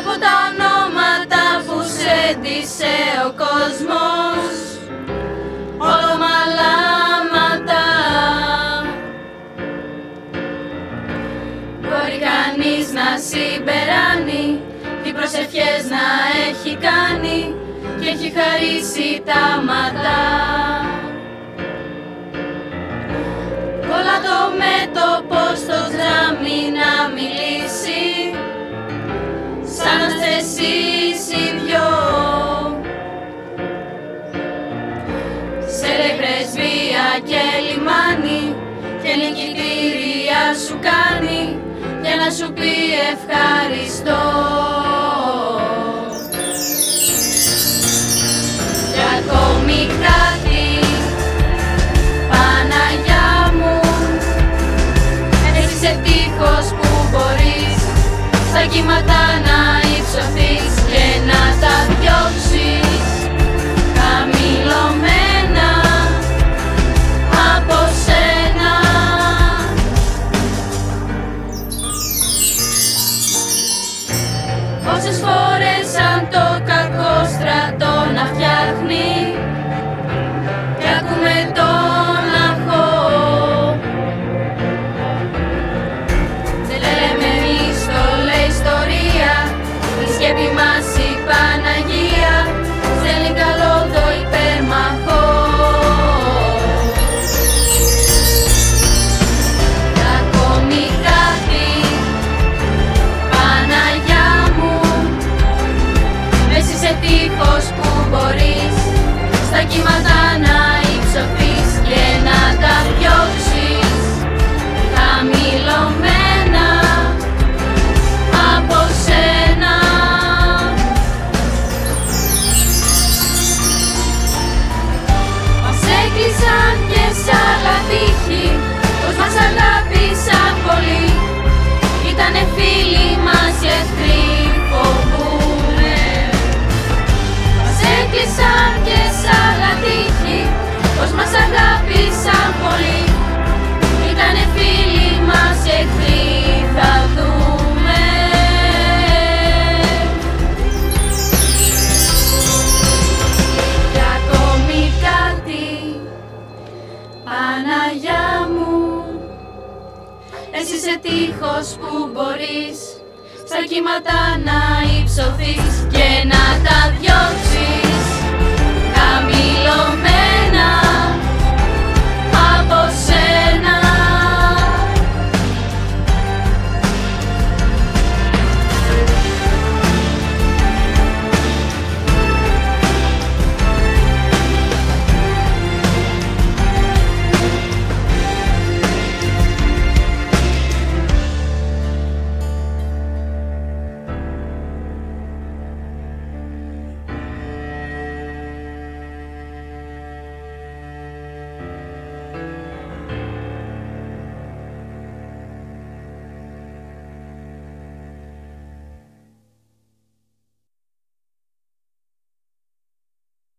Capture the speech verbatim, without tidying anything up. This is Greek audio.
από τα ονόματα που σέντισε ο κόσμος, όλο μαλάματα. Μπορεί κανείς να συμπεράνει τι προσευχές να έχει κάνει και έχει χαρίσει τα ματά. Όλα το μέτωπο στο τζάμι να μιλήσει, σαν να είστε εσείς οι δυο. Σε λέει πρεσβεία και λιμάνι και νικητήρια σου κάνει για να σου πει ευχαριστώ. Και ακόμη κάτι, Παναγιά μου, εσύ είσαι τείχος που μπορείς στα κύματα να υψωθείς και να τα διώξεις χαμηλωμένα από σένα. Πόσες φορές σαν το κακό στρατό να φτιάχνει κι ακούμε τον αχώ. Δεν λέμε εμείς, το λέει ιστορία, η σκέπη μας η Παναγία στέλνει καλό το υπέρμαχο. Κι ακόμη κάτι, Παναγιά μου, εσύ είσαι τείχος που μπορείς στα κύματα να υψωθείς και να τα διώξεις χαμηλωμένα από σένα. Μας έκλεισαν και σ' άλλα τείχη, πως μας αγάπησαν πολύ. Ήτανε φίλοι μας οι εχθροί, φοβούμαι. Μας έκλεισαν και σ' άλλα τείχη, πως μας αγάπησαν πολύ. Ήτανε φίλοι μας οι εχθροί, θα δούμε. Κι ακόμη κάτι, Παναγιά μου, εσύ είσαι τείχος που μπορείς στα κύματα να υψωθείς και να τα διώξεις